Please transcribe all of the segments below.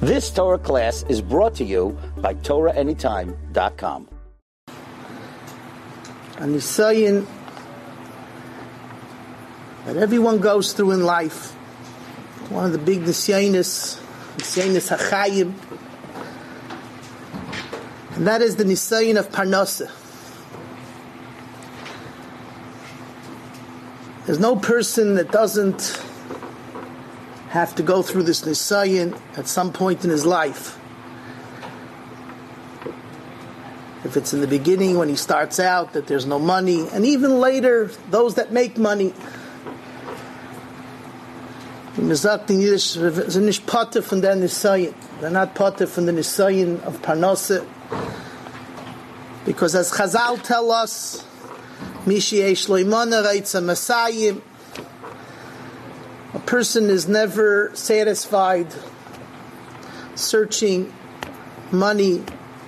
This Torah class is brought to you by TorahAnytime.com. And he's saying that everyone goes through in life. One of the big nisyanis hachayim, and that is the nisyain of parnasa. There's no person that doesn't have to go through this nisyain at some point in his life. If it's in the beginning when he starts out that there's no money, and even later, those that make money. They're not potter from the nisayin of parnasa, because as Chazal tell us, a person is never satisfied searching money.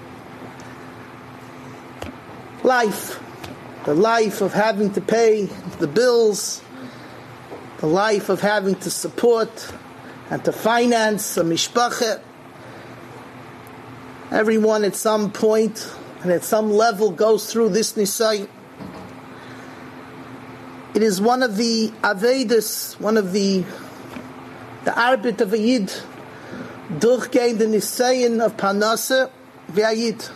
The life of having to pay the bills, the life of having to support and to finance a mishpacha. Everyone at some point and at some level goes through this nisayin. It is one of the avedas, one of the arbit of a yid, durchgehend the nisayin of parnasa v'ayid.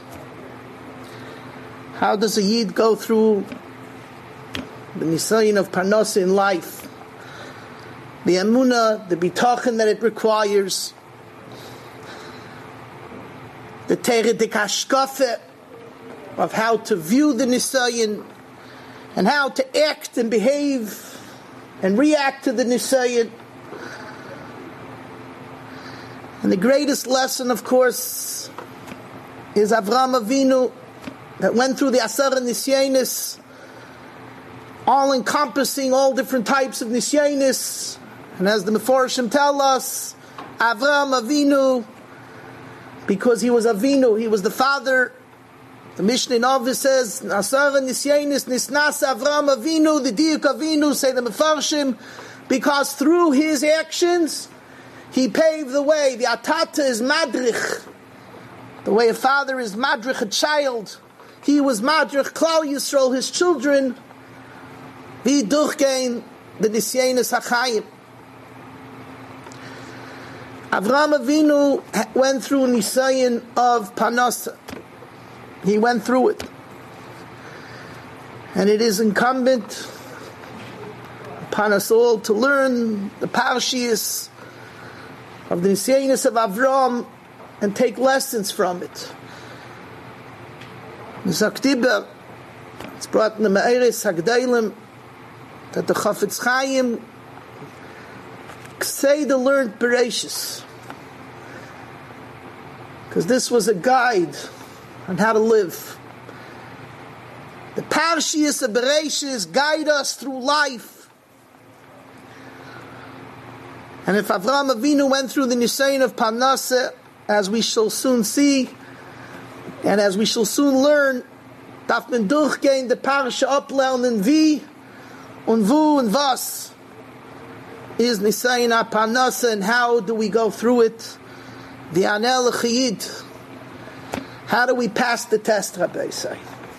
How does a yid go through the nisayin of parnasa in life? The emunah, the bitachon that it requires, the teredik hashkafe of how to view the nisayin, and how to act and behave and react to the nisayin. And the greatest lesson, of course, is Avraham Avinu, that went through the Asara Nisyanis, all encompassing all different types of Nisyanis. And as the Meforshim tell us, Avraham Avinu, because he was Avinu, he was the father. The Mishnah in Avos says, Asara Nisyanis Nisnas Avraham Avinu, the Diuk Avinu, say the Meforshim, because through his actions, he paved the way. The Atata is Madrich. The way a father is Madrich a child, he was Madrich Klal Yisrael, his children, wie durchgehen the Nisyanis HaChayim. Avraham Avinu went through Nisayin of Parnasa. He went through it. And it is incumbent upon us all to learn the Parshias of the Nisyanis of Avraham and take lessons from it. Zaktiba, it's brought in the Me'eres Hagdailim that the Chafetz Chaim say the learned Bereshis, because this was a guide on how to live. The Parshias of Bereshis guide us through life. And if Avraham Avinu went through the Nisayin of Parnasa, as we shall soon see, and as we shall soon learn, darf man durchgehen the Parsha ablernen wie und wo und was is Nisayin HaParnasa, and how do we go through it? The Anel Chiyid. How do we pass the test, Rabbi say?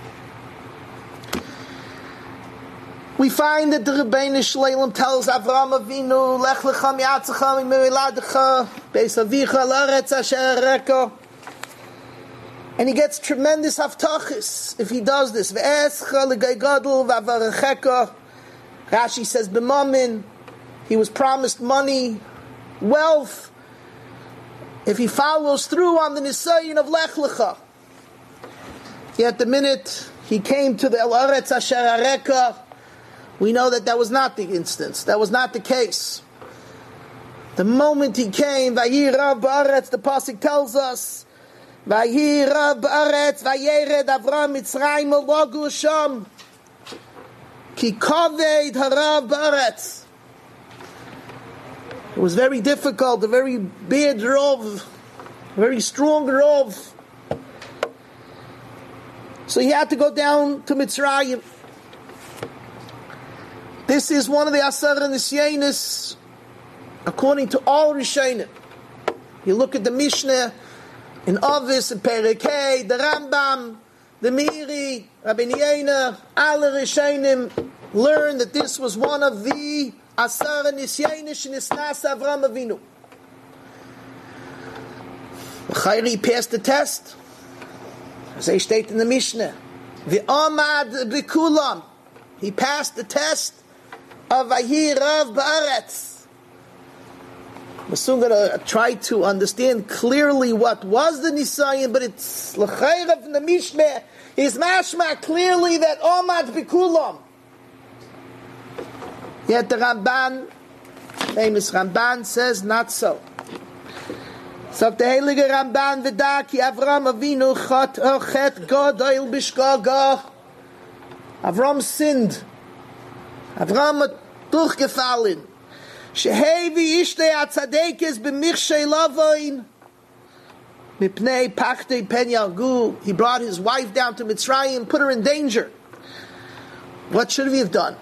We find that the Rebbeinu Shleilim tells Avraham Avinu, Lech lecha mi'atzecha mi'miladecha beis avicha la'aretz asher areka. And he gets tremendous haftachis if he does this. Ve'escha l'gei gadol v'avarecheka. Rashi says, b'mamin, he was promised money, wealth, if he follows through on the Nisayin of Lech Lecha. Yet the minute he came to the El Aretz Asher Areka, we know that was not the instance. That was not the case. The moment he came, Vayi Rav Ba'aretz, the Pasuk tells us, Vayi Rav Ba'aretz, Vayered Avram Mitzrayim Logu Sham, Ki Kaved Harav Ba'aretz. It was very difficult, a very bad rov, a very strong rov. So he had to go down to Mitzrayim. This is one of the Asara Nisyanis, according to all Rishonim. You look at the Mishnah in Ovis, in Perikei, the Rambam, the Meiri, Rabbi Yeina, alle Rishonim learn that this was one of the Asara Nisyainish Nisnas Avram Avinu. Chayri passed the test. As they state in the Mishnah, the Amad Bikulam, he passed the test of Vayhi Rav Ba'aretz. We're soon going to try to understand clearly what was the Nisayan, but it's L'chayra from the Mishnah is mashma clearly that Amad Bikulam. Yet the Ramban, famous Ramban, says not so. So the Heilige Ramban Vidaki Avram Avinu chet Godoil Bishgaga. Avram sinned. Avram hat durchgefallen. Shehevi ishtei atzadekes b'michshei lavoin. Mipnei pachtei pen yargu. He brought his wife down to Mitzrayim, put her in danger. What should he have done?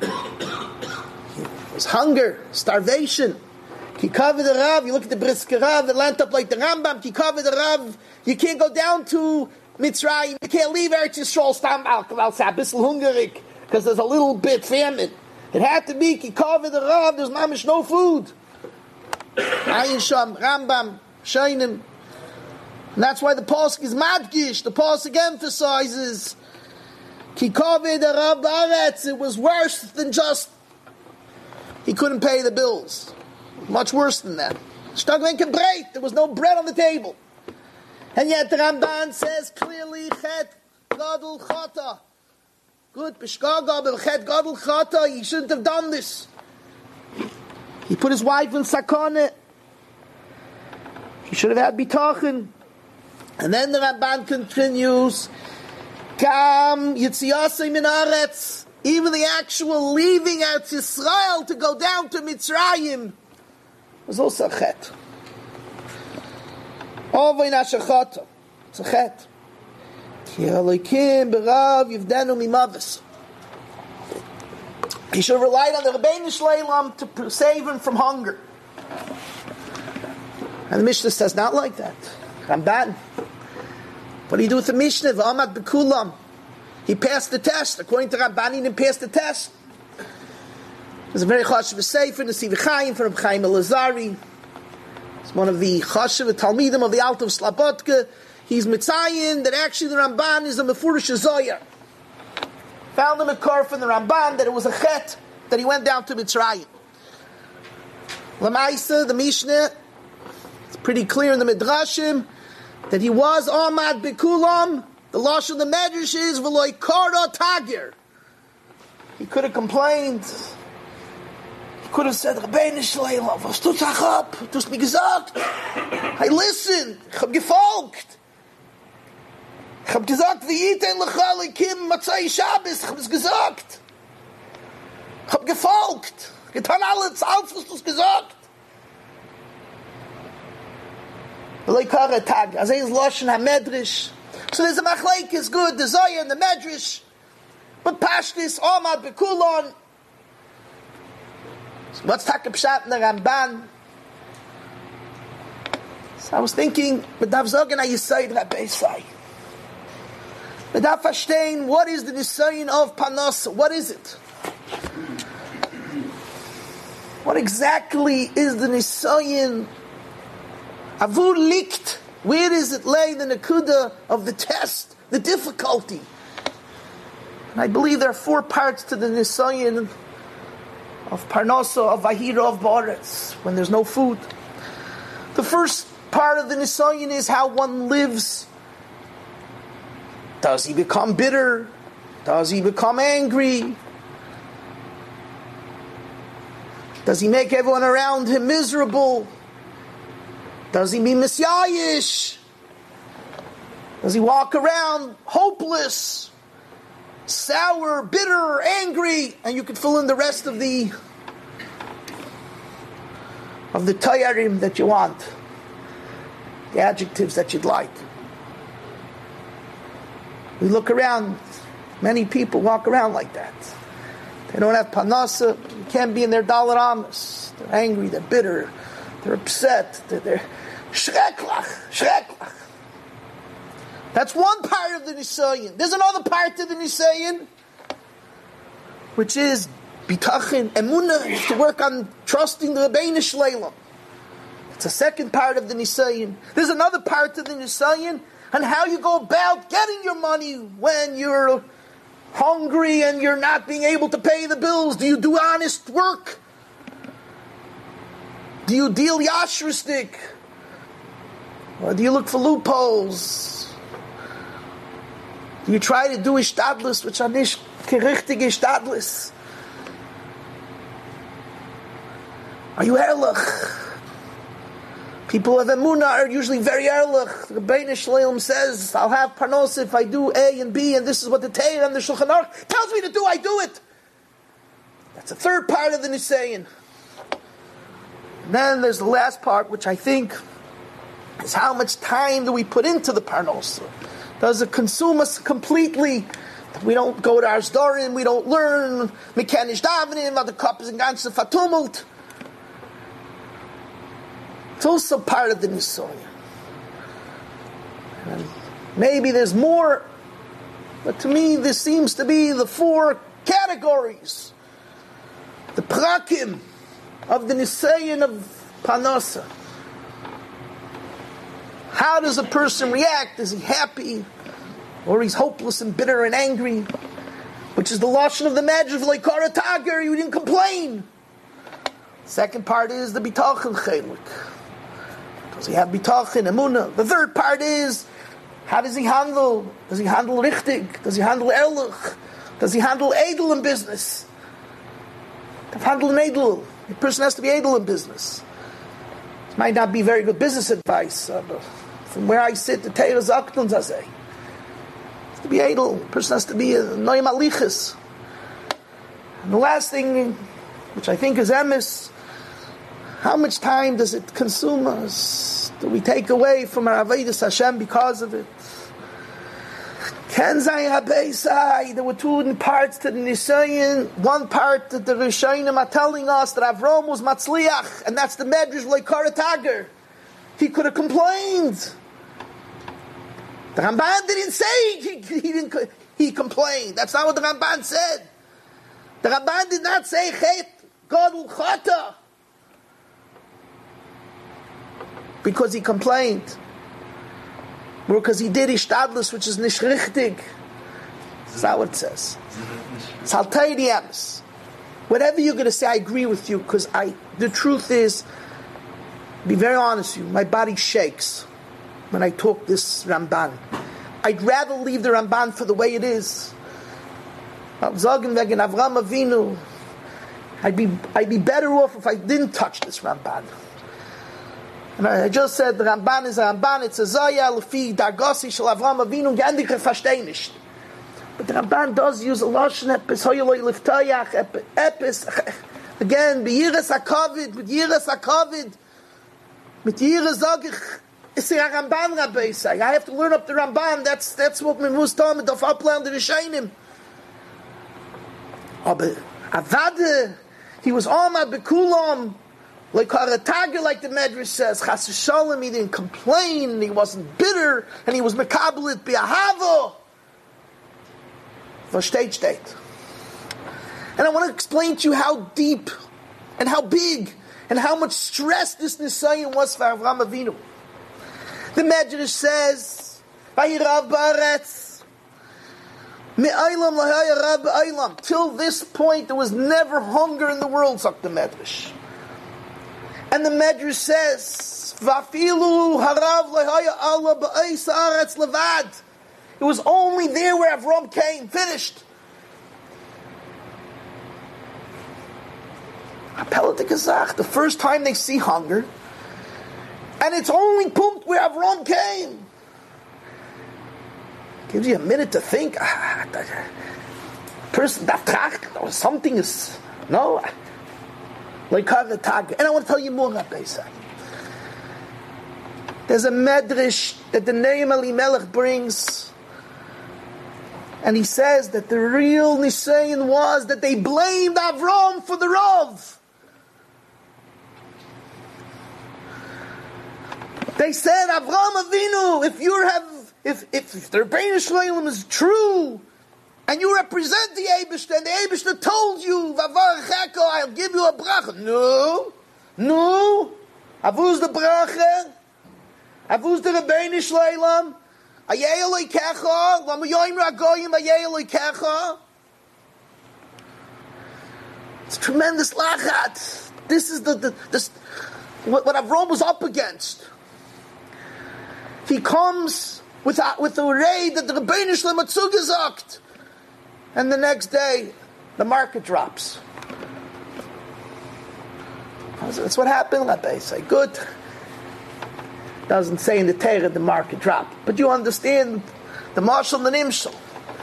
It was hunger, starvation. Kikav the Rav, you look at the Brisker Rav, it landed up like the Rambam. Kikav the Rav, you can't go down to Mitzrayim, you can't leave Eretz Yisrael, stam al-kabal, a bissel hungrig, because there's a little bit famine. It had to be Kikav the Rav, there's mamish no food. Ayin Sham, Rambam, Shainim. And that's why the Pasuk is Madgish, the Pasuk emphasizes Kikav the Rav Ba'aretz, it was worse than just, he couldn't pay the bills. Much worse than that. There was no bread on the table. And yet the Ramban says clearly, Chet Gadol Chata. Good, Bishgaga, but Chet Gadol Chata, he shouldn't have done this. He put his wife in Sakane. He should have had Bitachon. And then the Ramban continues, Kam Yitziyasei Min Aretz. Even the actual leaving out Israel to go down to Mitzrayim was also a chet. Ovay nashachata. It's a chet. Ki halikim berav yivdenu mimavis. He should have relied on the Rebbeinu Shleilam to save him from hunger. And the Mishnah says not like that. Ramban. What do you do with the Mishnah? V'amad bekulam. He passed the test. According to Ramban, he didn't pass the test. There's a very chashuv sefer in the Sivi Chaim from Chaim Elazari. It's one of the chashuv Talmidim of the Alta of Slabodka. He's mitzayin that actually the Ramban is a mefurish Zohar. Found him a car from the Ramban that it was a chet that he went down to Mitzrayim. Lamaisa, the Mishnah, it's pretty clear in the Midrashim that he was Amad Bikulam. The losh of the Medrash is v'loy kara tagir. He could have complained. Could have said, Rebbeinu Shleilam, was tut ach ab? Du hast mir gesagt. I listened. Ich hab gefolgt. Ich hab gesagt, v'yitein lecha lekim matzai Shabbos. Ich hab es gesagt. Ich hab gefolgt. Getan alles, was du hast gesagt. V'loi kara tag. Also is Lashon HaMedrash. So there's a machlek is good, the Zohar and the Medrash. But Pashtis, Amad Bekulan. So what's Taka Pshat in the Ramban? So I was thinking, Medav Zogan HaYisayid Rabbi Say. Medav Verstehen, what is the Nisayin of Panos? What is it? What exactly is the Nisayin? Avur Likt. Where is it lay the Nakuda of the test, the difficulty? And I believe there are 4 parts to the Nisayin of Parnasa, of Vahira, of Ba'aretz, when there's no food. The first part of the Nisayin is how one lives. Does he become bitter? Does he become angry? Does he make everyone around him miserable? Does he be misyayish? Does he walk around hopeless, sour, bitter, angry? And you could fill in the rest of the tayarim that you want, the adjectives that you'd like. We look around, many people walk around like that. They don't have panasa, you can't be in their dalar amas. They're angry, they're bitter, they're upset, they're Shreklach. That's one part of the Nisayin. There's another part of the Nisayin, which is bitachon, emunah, to work on trusting the Rebbeinu Shleilam. It's a second part of the Nisayin. There's another part of the Nisayin on how you go about getting your money when you're hungry and you're not being able to pay the bills. Do you do honest work? Do you deal yashristik? Or do you look for loopholes? Do you try to do ishtadlis, which are nicht gerichtig ishtadlis? Are you erlich? People of emunah are usually very erlich. The Rebbeinu Shleilim says, I'll have parnos if I do A and B, and this is what the Torah and the Shulchan Aruch tells me to do, I do it. That's the third part of the Nisayin. And then there's the last part, which I think is how much time do we put into the parnos? Does it consume us completely? We don't go to our Zdorim, we don't learn, Mekanish Davenim, other couples and ganze Fatumult. It's also part of the Nisayin. And maybe there's more, but to me this seems to be the four categories. The prakim of the Nisayin of Parnasa. How does a person react? Is he happy? Or he's hopeless and bitter and angry? Which is the lashon of the Medrash, like Karatager, you didn't complain. Second part is the bitachon chelik. Does he have bitachon, emunah? The third part is, how does he handle? Does he handle richtig? Does he handle erlich? Does he handle edel in business? To handle an edel, a person has to be edel in business. It might not be very good business advice, but from where I sit, the Torah Zakhtun Zazeh. To be edel, a person has to be a noyim alichis. And the last thing, which I think is emes, how much time does it consume us? Do we take away from our avodas Hashem because of it? Kenzai Habeisai, there were two parts to the Nisayin. One part that the Rishonim are telling us that Avram was Matzliach, and that's the Medrash like Karatager. He could have complained. The Ramban didn't say he complained. That's not what the Ramban said. The Ramban did not say Chet Gadol Chata because he complained. Or because he did Ishtadlus, which is nicht richtig. That's not what it says. So I'll tell you the emes. Whatever you're going to say, I agree with you, because the truth is, be very honest with you, my body shakes when I talk this Ramban. I'd rather leave the Ramban for the way it is. Sagen wegen Avram Avinu, I'd be better off if I didn't touch this Ramban. And I just said the Ramban is a Ramban, it's a Zaya, Lefi, Dargosi, Shal Avram Avinu, Gendik, Versteh nicht. But the Ramban does use a Lashon, Epis, Hoyeloi, Liftayach, Epis, again, Beyiras HaKavid, mit Yiras HaKavid, mit Yiras Zagich, it's a Ramban, Rabbi say. I have to learn up the Ramban, that's what we must tell me, the Faplan, the Rishainim. Aber Avade, he was Amad Bekulam, like Karatager, like the Medrash says, Chas Shalom, he didn't complain, he wasn't bitter, and he was Mekabelit Bi'ahavo. For state. And I want to explain to you how deep, and how big, and how much stress this Nisayin was for Avraham Avinu. The Medrash says, Vayirav Ba'aretz, Me'aylam lahaya rab ba'aylam. Till this point, there was never hunger in the world, sagt the Medrash. And the Medrash says, Vafilu harav lahaya Allah ba'ay sa'aretz levad. It was only there where Avram came, finished. The first time they see hunger, and it's only pumped where Avram came. Gives you a minute to think. Person that tracht, or something is no. Like Karatager. And I want to tell you more about this. There's a Medrash that the Neim Elimelech brings, and he says that the real Nisayin was that they blamed Avram for the Rav. They said, Avraham Avinu, if the Rebbeinu Shleilim is true, and you represent the Eibishter, and the Eibishter told you, Vavarecheko, I'll give you a bracha. No. Avuz the bracha? Avuz the Rebbeinu Shleilim? Ayei Elokecha? Lamu yoim ragoyim ayei Elokecha? It's tremendous lachat. This is what Avram was up against. He comes with the raid that the Rebbeinu Shleilim hat zugesagt. And the next day, the market drops. That's what happened, Rabbi say. Good. Doesn't say in the Torah the market dropped. But you understand the Marshal and the Nimshal.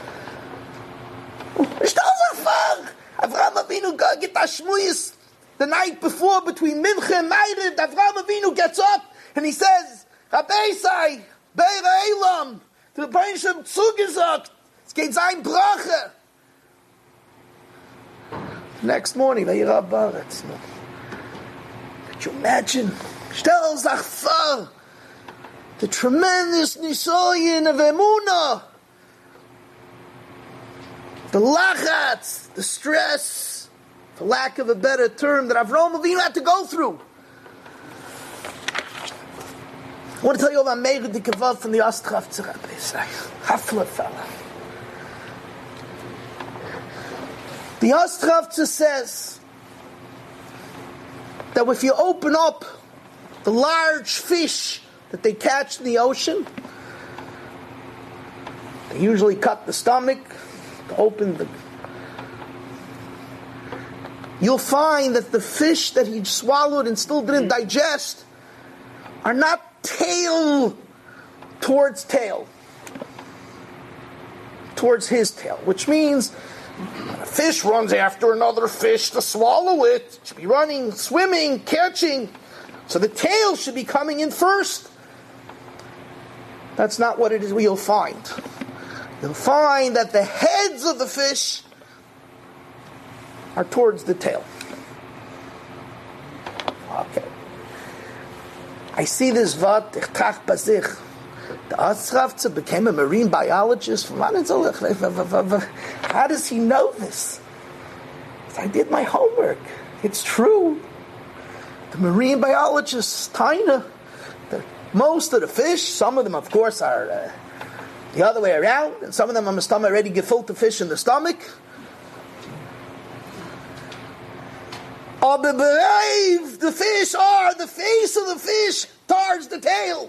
Avraham Avinu get Ashmuyas the night before between Mincha and Ma'ariv. Avraham Avinu gets up and he says, Rabbi say, Be'er Eilam, the Rebbeinu Shleilim zugesagt, es geht sein Brache. Next morning, could you imagine? Stell sich vor, the tremendous nisoyin of Emunah, the lachatz, the stress, for lack of a better term, that Avraham Avinu had to go through. I want to tell you about Meir the Kavod from the Ostravtzer Rabbi Yisrael. Hafla fella. The Ostravtzer says that if you open up the large fish that they catch in the ocean, they usually cut the stomach to open the... You'll find that the fish that he swallowed and still didn't digest are not tail towards his tail, which means when a fish runs after another fish to swallow it, it should be running, swimming, catching, so the tail should be coming in first. That's not what it is. You'll find that the heads of the fish are towards the tail. Okay. I see this vat, ich trach bei sich. The Ostravtzer became a marine biologist. How does he know this? I did my homework. It's true. The marine biologists, Taina, most of the fish, some of them, of course, are the other way around, and some of them on the stomach already gefilte fish in the stomach. Aber brave, the fish are the face of the fish towards the tail.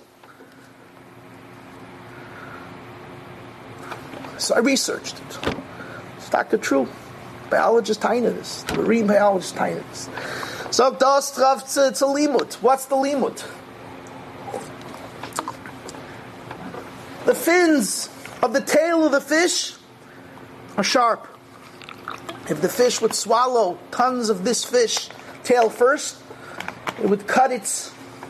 So I researched it. It's not true. Biologist Taina this. The marine biologist Taina this. So das trifft it's a limut. What's the limut? The fins of the tail of the fish are sharp. If the fish would swallow tons of this fish tail first, it would cut its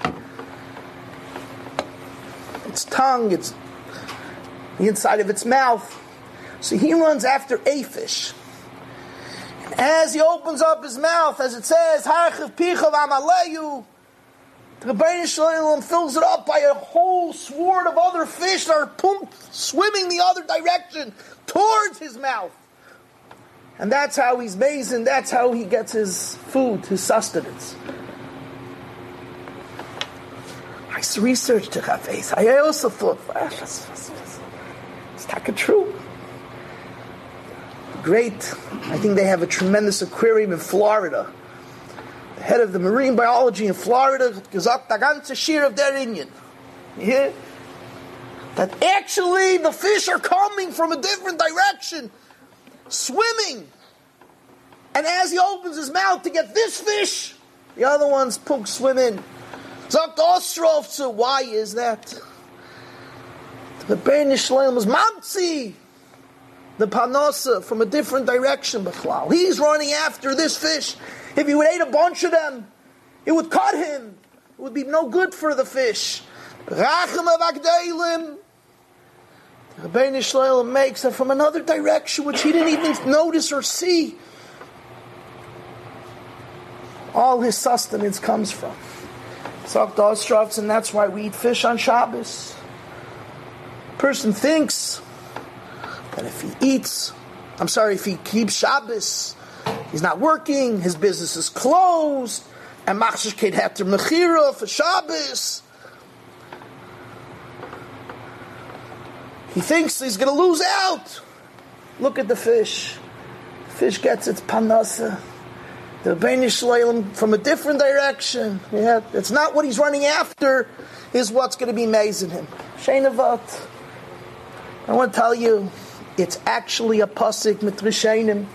tongue, the inside of its mouth. So he runs after a fish. And as he opens up his mouth, as it says, Harchiv Pichav Amaleyu, the Rebbeinu Shleilim fills it up by a whole sword of other fish that are swimming the other direction towards his mouth. And that's how he's mazing, that's how he gets his food, his sustenance. I researched the Chafez. I also thought, it's not true. Great. I think they have a tremendous aquarium in Florida. The head of the marine biology in Florida, gesagt the ganze shir of their Indian. Yeah? That actually the fish are coming from a different direction, swimming. And as he opens his mouth to get this fish, the other ones swim in. Sagt the Ostravtzer, why is that? The Rebbeinu Shleilim was mamtzi the panosa from a different direction. He's running after this fish. If he would eat a bunch of them, it would cut him. It would be no good for the fish. Rachem avagdeilim. The Rebbeinu Shleilim makes it from another direction, which he didn't even notice or see. All his sustenance comes from. Sagt the Ostrovs, and that's why we eat fish on Shabbos. Person thinks that if he keeps Shabbos, he's not working, his business is closed, and Machshish Ked Heter Mechira for Shabbos. He thinks he's going to lose out. Look at the fish. The fish gets its panasa. The Rebbeinu Shleilim from a different direction. Yeah, it's not what he's running after, is what's going to be amazing him. Sheinavat. I want to tell you, it's actually a pasuk mitrishenim.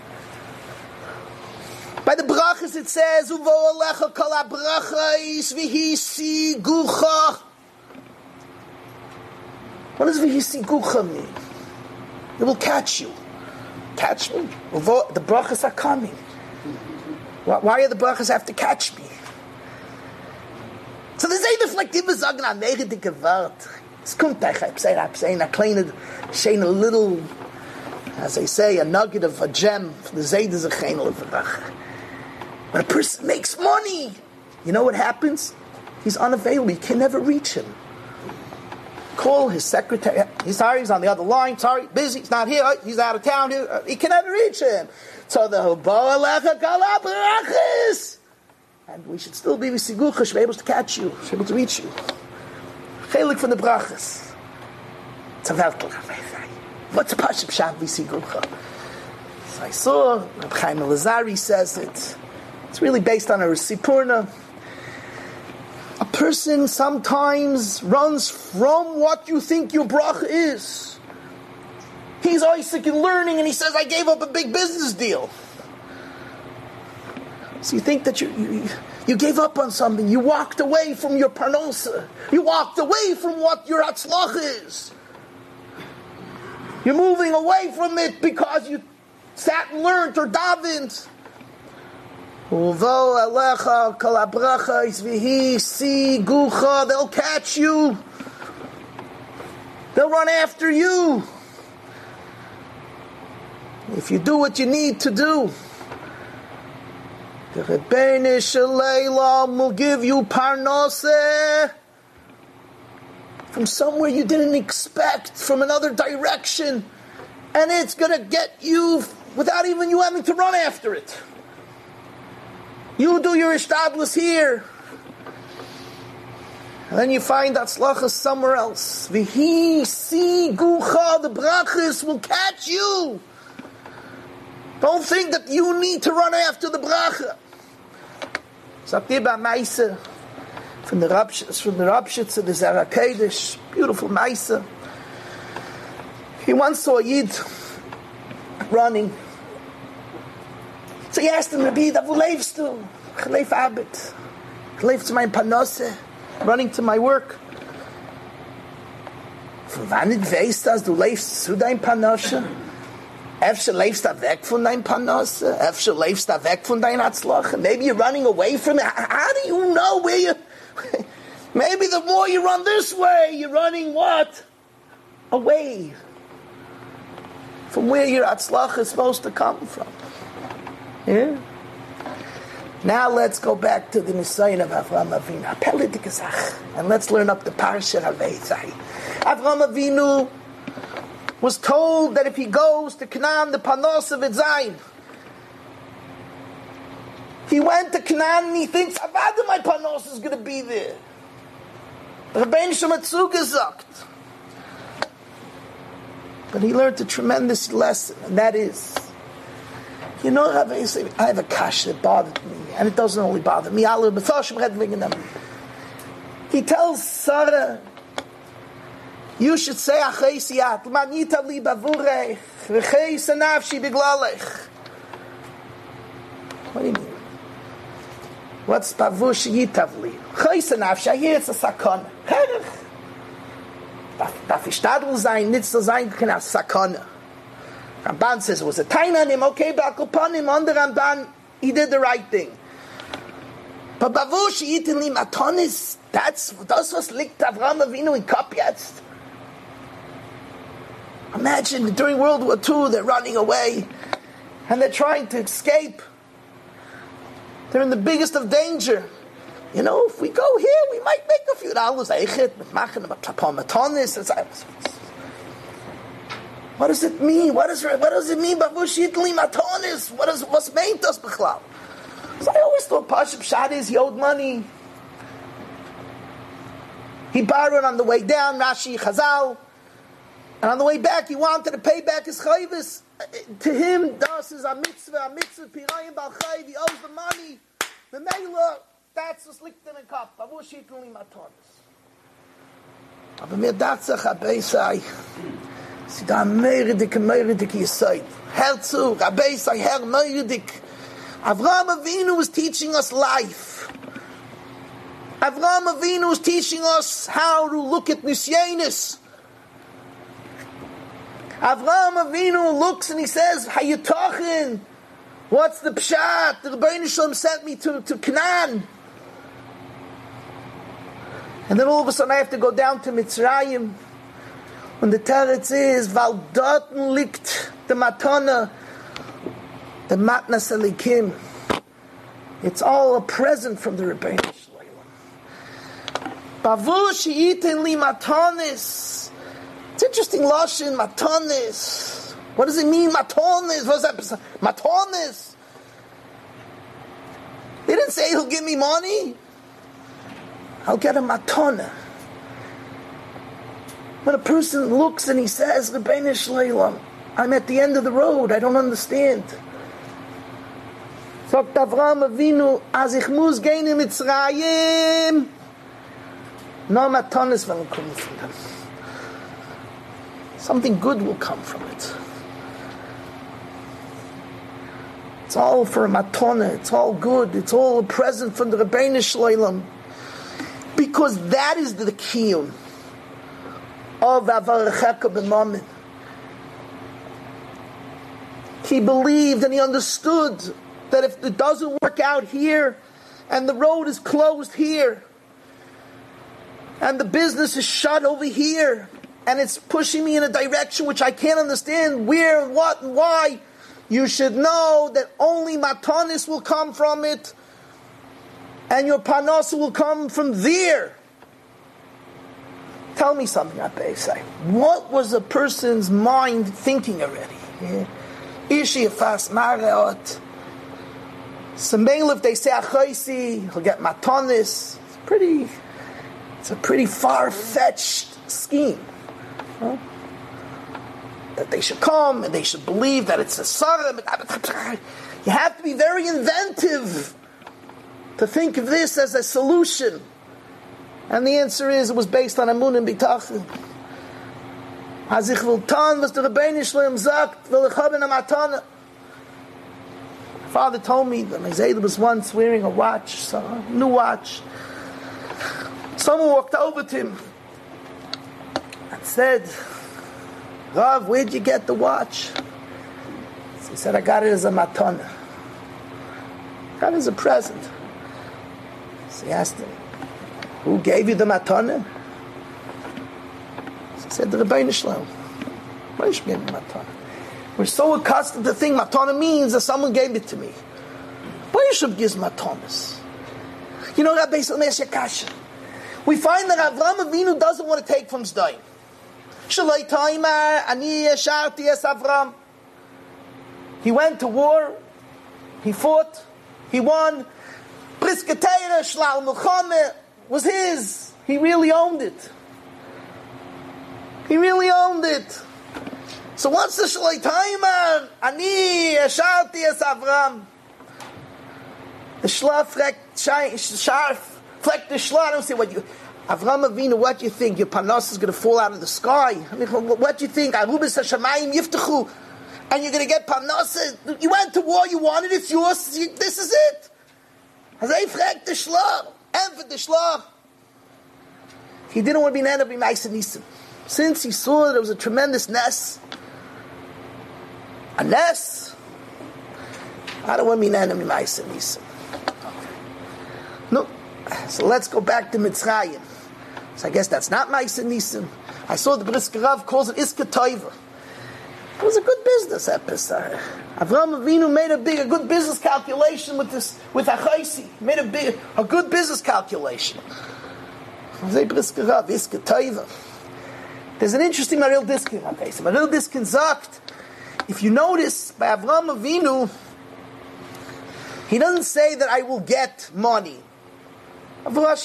By the brachas it says, "Uvo alecha kol habrachos v'hisigucha." What does v'hisigucha mean? It will catch you. Catch me? The brachas are coming. Why are the brachas have to catch me? So there's either flektiv sagen a negative word. Es kommt euch, I say a kleine, a little, as they say, a nugget of a gem. The zayd is a chenel of a bracha. When a person makes money, you know what happens? He's unavailable. You can never reach him. Call his secretary. He's on the other line. Sorry, busy. He's not here. He's out of town. He can never reach him. So the Huba'alecha Kalabrachis. And we should still be Sigucha, should be able to catch you, should be able to reach you. Chelik from the Brachas. It's a Weltler. What's a Pashim Shab Sigucha? So I saw, Reb Chaim Elazari says it. It's really based on a Sipurna. A person sometimes runs from what you think your bracha is. He's Isaac in learning and he says, I gave up a big business deal. So you think that you gave up on something. You walked away from your parnosa. You walked away from what your hatzlach is. You're moving away from it because you sat and learned or davened. They'll catch you. They'll run after you. If you do what you need to do, the Rebbeinu Shleilim will give you parnoseh from somewhere you didn't expect, from another direction, and it's going to get you without even you having to run after it. You do your ishtadlus here, and then you find atzlacha somewhere else. V'hi si gucha, the brachas will catch you. Don't think that you need to run after the bracha. Saktiba Maisa from the Rabshitz of the Zara Kodesh, beautiful Maisa. He once saw a Yid running. So he asked him, Rabbi, wo lebst du? Ich lebe Arbeit. Ich lebe zu meinem Panosse, running to my work. Von wann weißt du, dass du lebst zu deinem Panosse? Efter lebst du weg von deinem Panosse? Efter lebst du weg von deinem Hatzlach? Maybe you're running away from it. How do you know where you... Maybe the more you run this way, you're running what? Away from where your Hatzlach is supposed to come from. Yeah? Now let's go back to the Nisayon of Avraham Avinu. And let's learn up the Parsha Haveitzai. Avraham Avinu was told that if he goes to Canaan, the Panos of Zayin. He went to Canaan and he thinks, Avada, my Panos is going to be there. Rabbeinu Shematzug gesagt. But he learned a tremendous lesson, and that is, you know, I have a kasha that bothered me, and it doesn't only bother me. He tells Sarah, you should say Achesiyat, Manita li bavurech, Recheis nafshi biglalech. What do you mean? What's bavush yitavli? Recheis nafshi, I hear it's a sakon. Darf ich stadl sein, nicht so sein kann als sakon. Ramban says it was a taina on him, okay, Bakupanim, under Ramban, he did the right thing. But bavush yitin li matonis, das was liegt Avraham Avinu in Kop jetzt. Imagine during World War II, they're running away and they're trying to escape. They're in the biggest of danger. You know, if we go here, we might make a few dollars. What does it mean? What does it mean? What's meant us b'chlal? So I always thought Pashup Pshat is he owed money. He borrowed on the way down, Rashi, Chazal, and on the way back he wanted to pay back his chayvus. To him, das is a mitzvah, pirayim bal chayv, he owes the money. The Mela, that's what's licked in a cup. Bavush yitli matonis. Aber mir datzach abeisai. Sie da meiredik yisayt. Herzu, abeisai, her meiredik. Avraham Avinu was teaching us life. Avraham Avinu was teaching us how to look at nisyanis. Avraham Avinu looks and he says, Hayatachin, what's the pshat? The Rebbeinu Shalom sent me to Canaan. And then all of a sudden I have to go down to Mitzrayim. When the teretz is, Val dorten liegt the matana, the matnas alikim. It's all a present from the Rebbeinu Shalom. Bavush yitin li matanis. It's interesting, lashon matanis. What does it mean, matanis? What's that? Matanis. He didn't say he'll give me money. I'll get a matana. When a person looks and he says, Rebbeinu Shalom, I'm at the end of the road, I don't understand. Sagt Avraham Avinu, as ich muss gehen in Mitzrayim, no matanis will come from them. Something good will come from it. It's all for a matana, it's all good, it's all a present from the Rebbeinu Shalom. Because that is the kiyum of Avarecheka b'mamin. He believed and he understood that if it doesn't work out here, and the road is closed here, and the business is shut over here, and it's pushing me in a direction which I can't understand where, what, and why, you should know that only matanis will come from it, and your parnasa will come from there. Tell me something, Abbei say. What was a person's mind thinking already? Ishi afas mareot. Samel, if they say achoisi, he'll get matanis. It's a pretty far-fetched scheme. Huh? That they should come and they should believe that it's a sarah. You have to be very inventive to think of this as a solution. And the answer is, it was based on Amun and Bitachon. As ich will tan, was the Rebbeinu Shalom sagt, will ich haben am Atana. My father told me that my Zayda was once wearing a watch, a new watch. Someone walked over to him and said, Rav, where'd you get the watch? He said, I got it as a matana. Got it as a present. So he asked him, who gave you the matana? So he said, the Rebbeinu Shalom. Why should give me matana? We're so accustomed to think matana means that someone gave it to me. Why should give matanas? You know, Rabbi Salmesh Yakasha. We find that Avraham Avinu doesn't want to take from Zdayim. Shalai Taimar, Ani Yesharti Es Avram. He went to war, he fought, he won. Briskatera, Shlal Muhammad was his. He really owned it. He really owned it. So what's the Shalai Taimar? Ani Yesharti Es Avram. The Shlah fleck the Shlah. I don't say what you... Avraham Avinu, what do you think? Your panos is going to fall out of the sky? I mean, what do you think? Arubis Hashemayim Yiftachu, and you're going to get panos. You went to war, you wanted it, it's yours. This is it. Hazay fragt the Shlah, emphet the Shlah. He didn't want to be an enemy, Ma'aseh Nisim. Since he saw that there was a tremendous ness, I don't want to be an enemy, Ma'aseh Nisim. No. So let's go back to Mitzrayim. So I guess that's not Ma'aseh Nisim. I saw the Brisker Rav calls it Iska Toiva. It was a good business at Pesach. Avraham Avinu made a good business calculation with Achaisi. Made a good business calculation. There's an interesting Maril Diskin. Maril Diskin sagt, if you notice, by Avraham Avinu, he doesn't say that I will get money. Which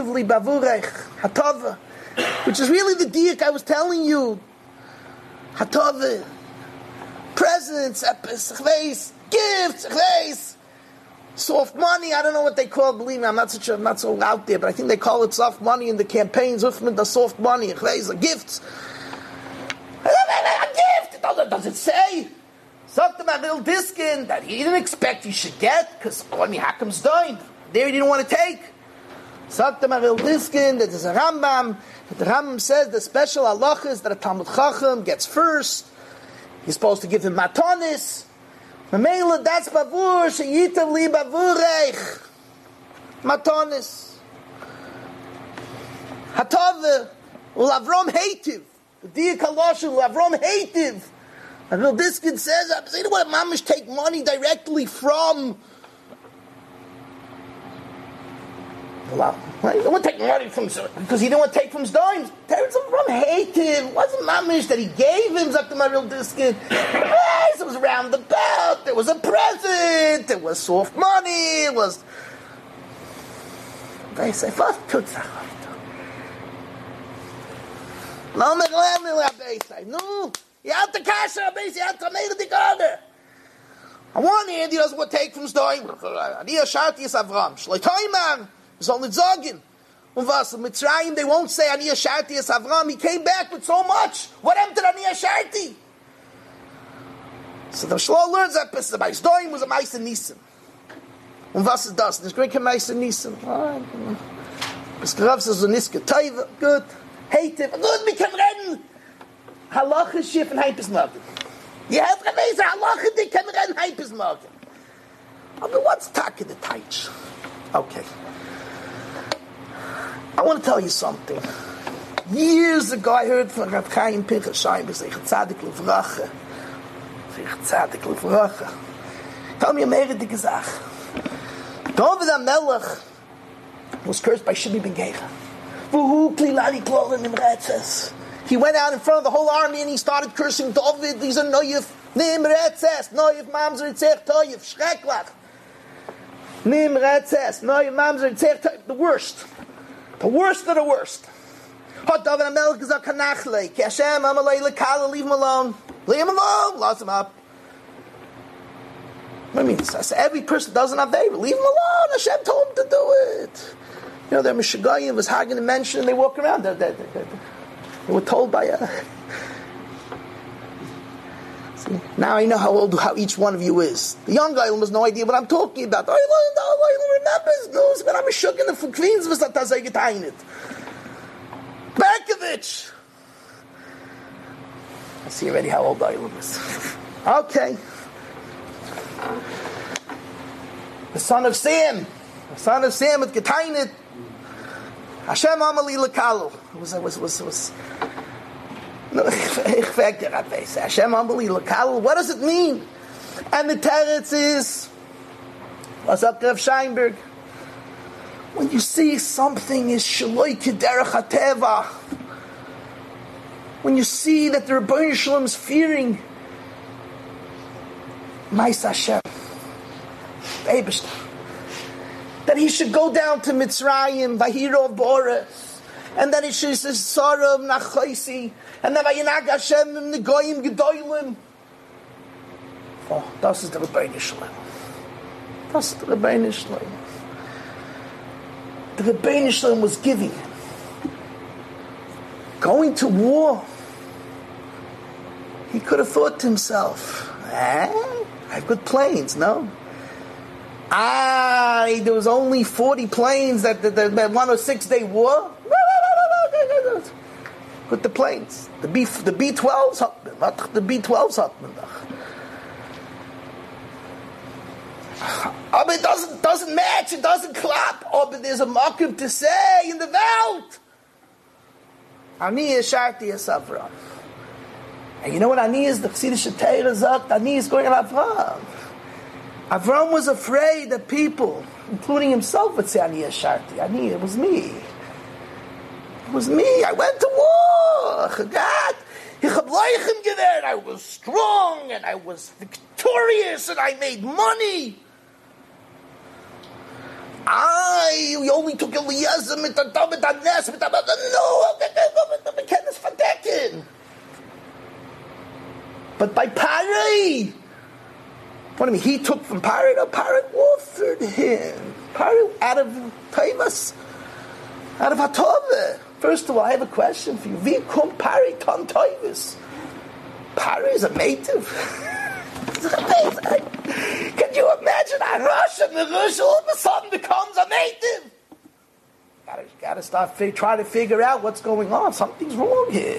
is really the diak I was telling you. Hatove. Presents, gifts, soft money. I don't know what they call it. Believe me, I'm not so out there, but I think they call it soft money in the campaigns. The soft money, gifts. A gift. Does it say? Something about little diskin that he didn't expect he should get because Oni Hakam's dying. There he didn't want to take. Something about little diskin that there's a Rambam. That the Rambam says the special halachas that a Talmud Chacham gets first. He's supposed to give him matonis. Mamela, that's bavur, sheyitav li bavurech. Matonis. Hatave, ulavrom heitiv. The diak haloshu, ulavrom heitiv. And Real Diskin says, you know what, mamish take money directly from... Well, he didn't want to take money from because he didn't want to take from Zdoim. Terence from hated. Wasn't mamish that he gave him something my Real Diskin. It was around the belt. There was a present. There was soft money. It was. They say first tutzach. No, you have to cash out, you have to make the order. On one hand, he doesn't want to take from Zdoim. Ani Asharti is Avram. Shleitoiman. It's only Zogin. Mitzrayim, they won't say Ani Asharti is Avram. He came back with so much. What happened to Ani Asharti? So the Shloh learns that the Zdoim was a Meister Nissen. Was is das? There's great Meister Nissen. Rav says Niske Teiva. Good. Hate it. Good. We can reden. Halacha Schiff and Hypes Morgen. You have to raise Halacha. They can reden Hypes Morgen. Okay, what's talking the Taich? Okay. I want to tell you something. Years ago, I heard from Rav Chaim Pinchas Schein, Tzadik Levracha. Tzadik Levracha. Tell me a meredike Sache. David HaMelech was cursed by Shimei ben Gera. He went out in front of the whole army and he started cursing David. These are Noyef, Nim Retzes, Noyef Mamzer Tzech Toyef, Schreklach. Nim Retzes, Noyef Mamzer Tzech Toyef, the worst. The worst of the worst. Hot David HaMelech is a kanachle. Ki Hashem amalei lekala, leave him alone. Leave him alone. Lost him up. What do you mean? So every person doesn't have favor. Leave him alone. Hashem told him to do it. You know, their Mishagayim was Hagen to mention, and they walk around. They were told by See, now I know how each one of you is. The young guy has no idea what I'm talking about. I remembers knows when I'm a shuggen of Queens was that I get it. Berkovich. I see already how old Eilam is. Okay. The son of Sam. The son of Sam at Getainit. Hashem Amali Lakalu. Was Hashem Amali Lakalu. What does it mean? And the teretz is, what's up, Rav Scheinberg? When you see something is shaloi kederach hateva, when you see that the Rebbeinu Shalom is fearing Mais Hashem, that he should go down to Mitzrayim, Vahiro Boris, and that he should say Sarav Nachaisi, and that Vayinag Hashem Negoyim Gedoylim. Oh, das ist der Rebbeinu Shalom. Das ist der Rebbeinu Shalom. The Rebbeinu Shalom was giving. Going to war. He could have thought to himself, I have good planes, no? There was only 40 planes that won a 6-day war. With the planes. The B-12s, not the B-12s. But it doesn't match, it doesn't clap. But there's a makom to say in the Welt. Ani Asharti Asavram. And you know what Ani is? The Chassidish Torah sagt, Ani is going on Avram. Avram was afraid that people, including himself, would say Ani Yasharti. Ani, it was me. It was me. I went to war. God, I was strong and I was victorious and I made money. You only took Eliezer mit der Tome, mit der Nes, mit der... No, we can't verdecken. But by Pari, what do you mean? He took from Pari? No, Pari offered him. Pari out of Taivas, out of Hatove. First of all, I have a question for you. Wie kommt Pari ton Taivas? Pari is a native. Can you imagine a Russian? The Russian all of a sudden becomes a native. Got to start trying to figure out what's going on. Something's wrong here.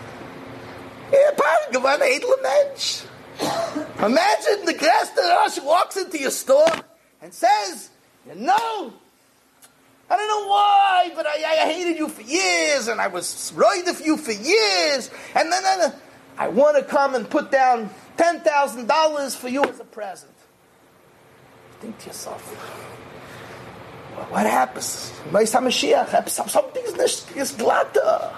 Imagine the guest in Russia walks into your store and says, I don't know why, but I hated you for years, and I was right of you for years, and then I want to come and put down $10,000 for you as a present. Think to yourself, what happens? Something's nicht glatter.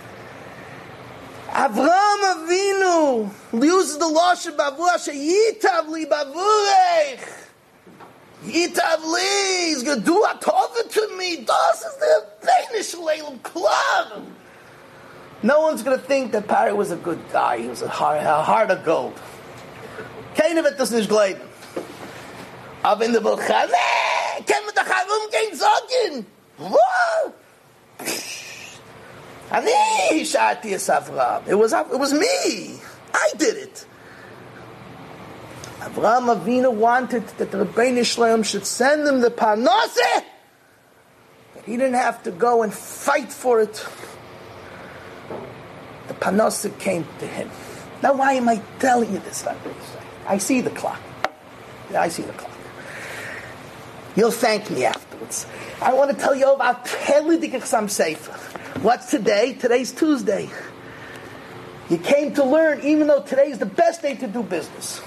Avram Avinu uses the lashon bavur yitav li bavurech. Yitav li, he's going to do a tova to me. Das is the Danish leilam klar. No one's going to think that Pari was a good guy. He was a heart of gold. Keiner wird das nicht glauben. Aber in der Belchane, können wir doch herumgehen sagen. What? Ani shati es Avram. It was me. I did it. Avram Avinu wanted that the Rebbeinu Shalom should send him the parnaseh, that he didn't have to go and fight for it. The parnaseh came to him. Now, why am I telling you this? I see the clock. Yeah, I see the clock. You'll thank me afterwards. I want to tell you about Helidik Chassam Sefer. What's today? Today's Tuesday. You came to learn, even though today is the best day to do business.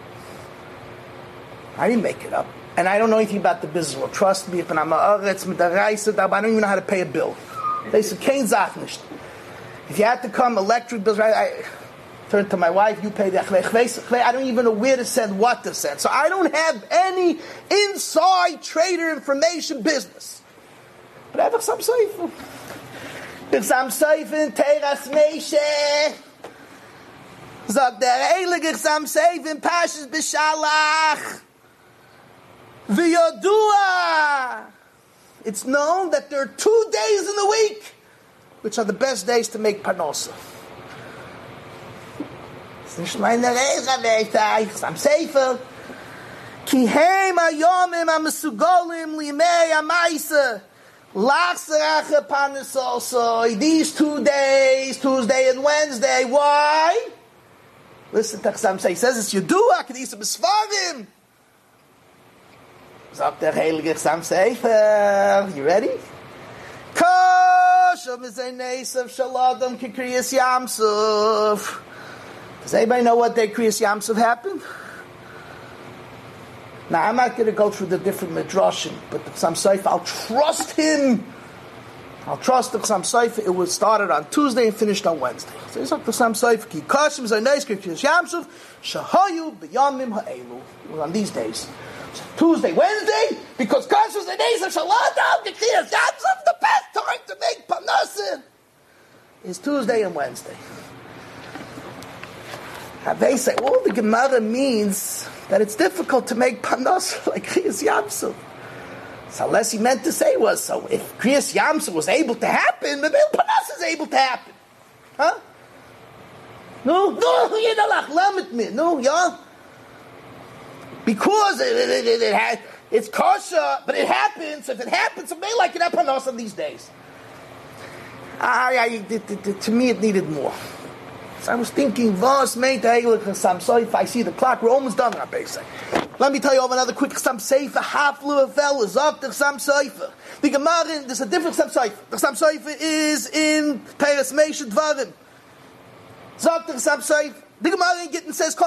I didn't make it up. And I don't know anything about the business world. Trust me, if I'm I don't even know how to pay a bill. They said, Kein Zach nicht. If you had to come, electric bills, right? I turned to my wife, you pay the I don't even know where to send, what to send. So I don't have any inside trader information business. But I have some Sefer. Some Sefer in Teras Meishe. Sagt der Heilige Sam Sefer in Pashas B'Shalach. V'yodua. It's known that there are 2 days in the week which are the best days to make parnasa. Sam Sefer. Ki heim hayomim ha-mesugolim limei ha-maisa. Lachserache parnasosoi. These 2 days, Tuesday and Wednesday. Why? Listen to Sam Sefer. He says it's Yodua. Kedisa B'Sfarim. Sagt der Heilige Sam Sefer. You ready? Koshav mizay nesav shaladam ki kriyas yamsuf. Does anybody know what day Kriyas Yamsuf happened? Now, I'm not going to go through the different midrashim, but the Chassam Sofer, I'll trust him. I'll trust the Chassam Sofer. It was started on Tuesday and finished on Wednesday. So he's like the Chassam Sofer. Ki kashim zaynais Kriyas Yamsuf shahayu b'yamim ha'elu. It was on these days. So Tuesday, Wednesday, because kashim zaynais shaladam ki Kriyas Yamsuf, the best time to make parnasa is Tuesday and Wednesday. They say, well, the Gemara means that it's difficult to make panos like Kriyas Yamsuf. So unless he meant to say was, so if Kriyas Yamsuf was able to happen, then panos is able to happen. Huh? No, you don't limit me. No, yeah. Because it's kosher, but it happens. If it happens, it may like it have panos on these days. To me, it needed more. So I was thinking, if I see the clock, we're almost done, Rabbi say. Let me tell you of another quick Chassam Sefer. Haflu Avel is up the Chassam Sefer. The Gemara, there's a different Chassam Sefer. The Chassam Sefer is in Teras Meishe Dvarim. The Gemara in Gittin says,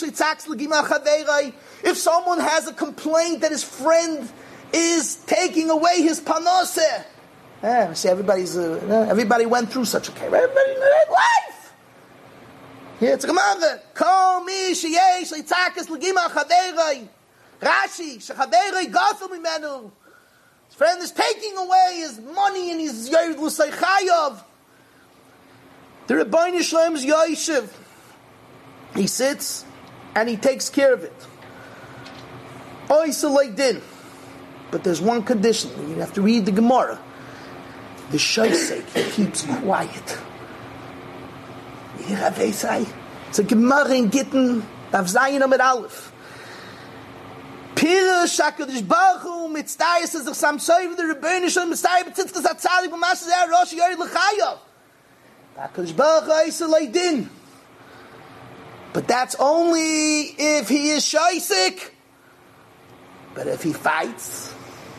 if someone has a complaint that his friend is taking away his panoseh, see, everybody went through such a case. Everybody in life. Here it's a Gemara. Kol mi sheyesh litzakas l'gimah chaverei. Rashi shechaverei gafel mimenu. His friend is taking away his money and his yored l'sei chayav. The Rebbeinu Shlomo's Yoshev. He sits and he takes care of it. Oisei din. But there's one condition. You have to read the Gemara. The shaysek, he keeps quiet. You hear Avesai? It's a Gemara in Gittin, Av Zayin Amid Aleph. Pirush HaKadosh Baruch Hu Mitzvayis as the Samsoy of the Rebbeinu Shalom Mitzvayis B'Tzitzkas HaTzadik B'Masas Zer Rosh Yored L'Chayav. HaKadosh Baruch Hu Oisei din. But that's only if he is shaysek. But if he fights,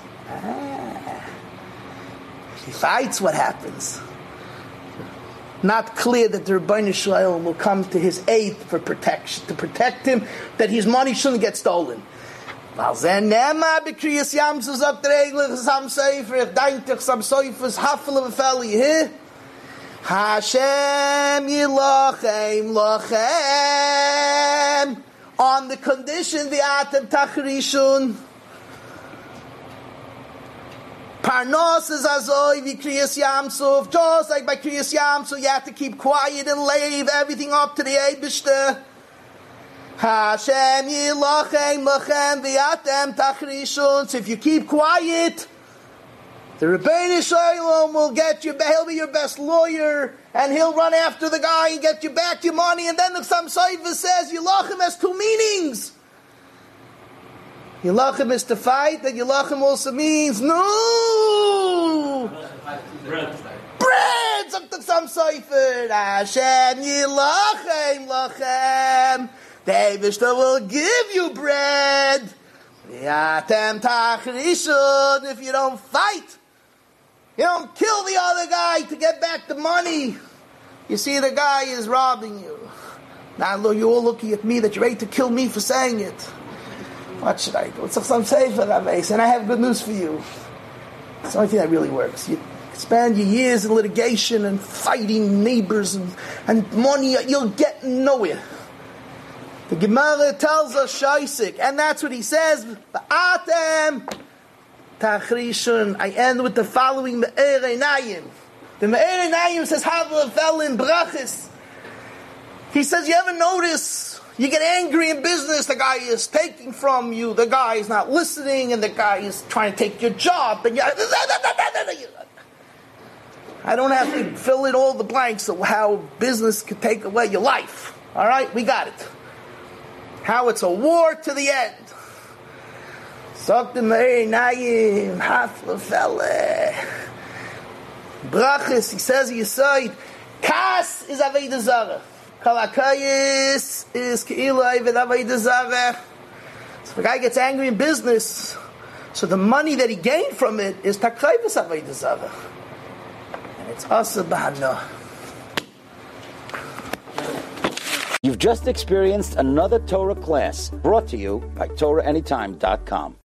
what happens? Not clear that the Rebbeinu Shalom will come to his aid for protection, to protect him, that his money shouldn't get stolen. Hashem yilachem lachem, on the condition the atem tachrishun. Parnos is azoy v'kriyas yamsuf. Just like by kriyas yamsuf, you have to keep quiet and leave everything up to the Eibishter. Hashem yilachem lachem v'atem tachrishun. So if you keep quiet, the Rebbeinu Shalom will get you. He'll be your best lawyer, and he'll run after the guy and get you back your money. And then the Samsoiva says Yilachem has two meanings. Yilachem is to fight, and Yilachem also means no bread. Bread. Samsoiva Hashem Yilachem lachem. The Eibishter will give you bread. Yatem tachrishun. If you don't fight, you don't kill the other guy to get back the money. You see, the guy is robbing you. Now you're all looking at me that you're ready to kill me for saying it. What should I do? It's some safer, and I have good news for you. It's the only thing that really works. You spend your years in litigation and fighting neighbors and money, you'll get nowhere. The Gemara tells us shaysik, and that's what he says. Atem tachrishun. I end with the following Me'er Einayim. The Me'er Einayim says Havla fell in brachis. He says, you ever notice you get angry in business, the guy is taking from you, the guy is not listening, and the guy is trying to take your job, and I don't have to fill in all the blanks of how business could take away your life. All right, we got it. How it's a war to the end. Soktem Nayim Hafla Felle Brachis. He says Yisoid Kas is Aveidah Zarah. Kalakayis is Keila Aved Aveidah Zarah. So the guy gets angry in business, so the money that he gained from it is Takrayvis Aveidah Zarah, and it's Asa Bahana. You've just experienced another Torah class brought to you by TorahAnytime.com.